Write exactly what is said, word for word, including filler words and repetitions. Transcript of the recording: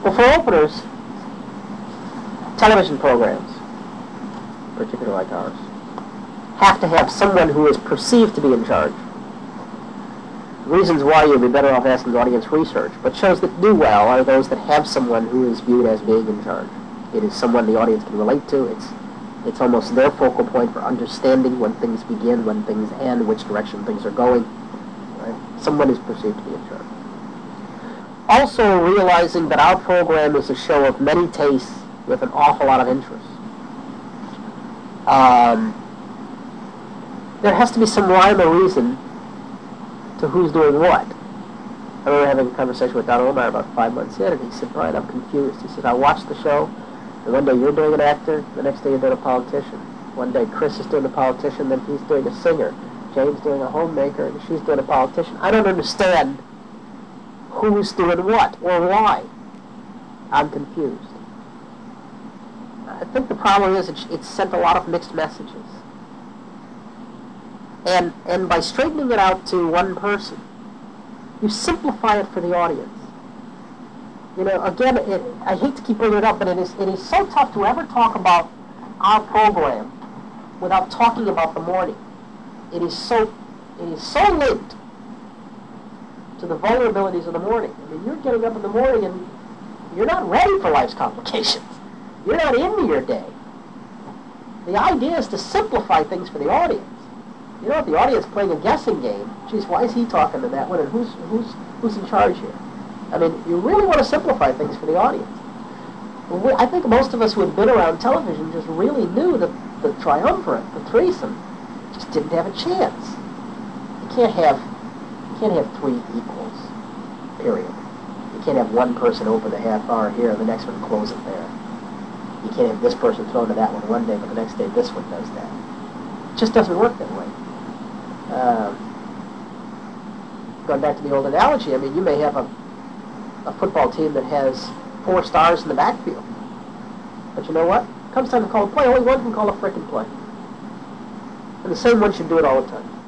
Well, for openers, television programs, particularly like ours, have to have someone who is perceived to be in charge. Reasons why you'd be better off asking audience research, but shows that do well are those that have someone who is viewed as being in charge. It is someone the audience can relate to. It's it's almost their focal point for understanding when things begin, when things end, which direction things are going. Right? Someone is perceived to be in charge. Also realizing that our program is a show of many tastes with an awful lot of interest. Um, there has to be some rhyme or reason to who's doing what. I remember having a conversation with Don Omar about five months in, and he said, Brian, I'm confused. He said, I watched the show, and one day you're doing an actor, the next day you're doing a politician. One day Chris is doing a politician, then he's doing a singer. Jane's doing a homemaker, and she's doing a politician. I don't understand who's doing what or why. I'm confused. I think the problem is it, it sent a lot of mixed messages. And and by straightening it out to one person, you simplify it for the audience. You know, again, it, I hate to keep bringing it up, but it is it is so tough to ever talk about our program without talking about the morning. It is so it is so linked to the vulnerabilities of the morning. I mean, you're getting up in the morning and you're not ready for life's complications. You're not into your day. The idea is to simplify things for the audience. You know, if the audience playing a guessing game, geez, why is he talking to that one, and who's who's who's in charge here? I mean, you really want to simplify things for the audience. We, I think most of us who had been around television just really knew that the triumvirate, the threesome, just didn't have a chance. You can't have you can't have three equals. Period. You can't have one person open the half hour here and the next one close it there. You can't have this person thrown to that one one day, but the next day this one does that. It just doesn't work that way. Um, going back to the old analogy, I mean, you may have a, a football team that has four stars in the backfield. But you know what? Comes time to call a play, only one can call a frickin' play. And the same one should do it all the time.